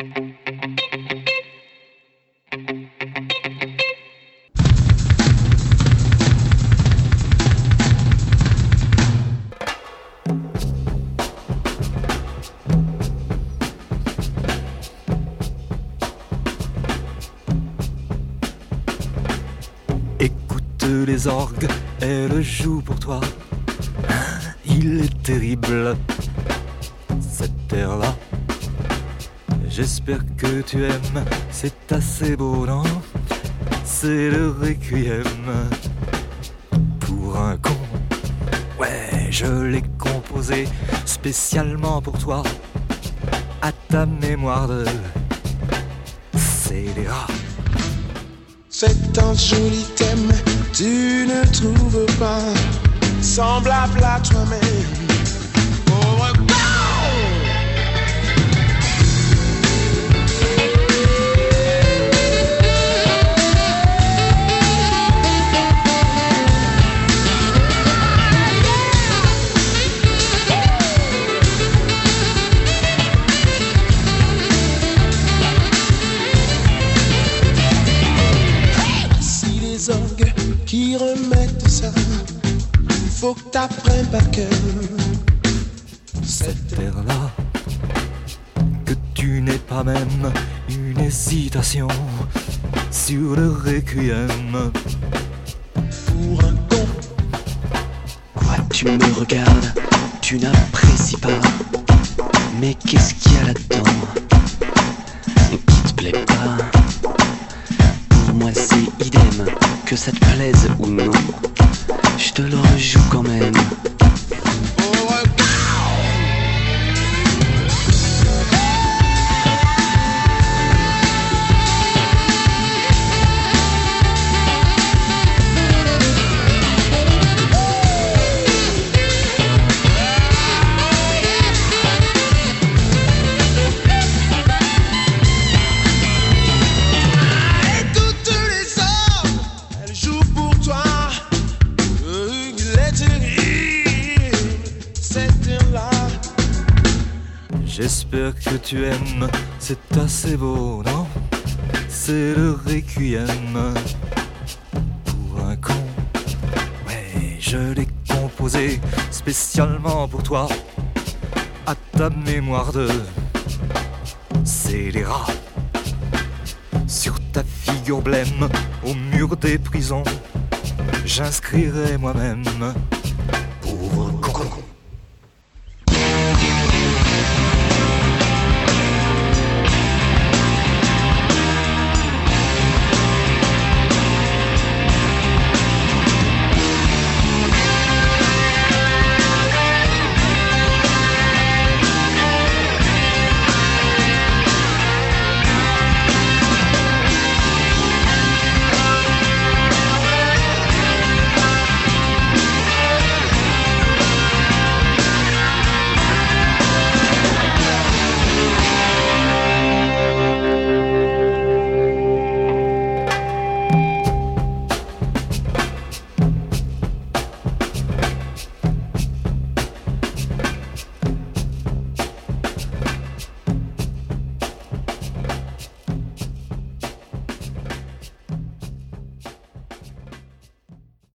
Les orgues, elle joue pour toi. Il est terrible, cet air-là. J'espère que tu aimes, c'est assez beau, non? C'est le requiem pour un con. Ouais, je l'ai composé spécialement pour toi, à ta mémoire de scélérat. C'est un joli thème, tu ne trouves pas semblable à toi-même. Oh, qui remettent ça, faut que t'apprennes par cœur. Cet air-là, que tu n'aies pas même une hésitation sur le requiem pour un con. Quoi, tu me regardes, tu n'apprécies pas, mais qu'est-ce qu'il y a là-dedans qui te plaît pas? Pour moi c'est idem, que ça te plaise ou non, je te le rejoue quand même. J'espère que tu aimes, c'est assez beau, non? C'est le requiem pour un con. Ouais, je l'ai composé spécialement pour toi, à ta mémoire de scélérat. Sur ta figure blême, au mur des prisons, j'inscrirai moi-même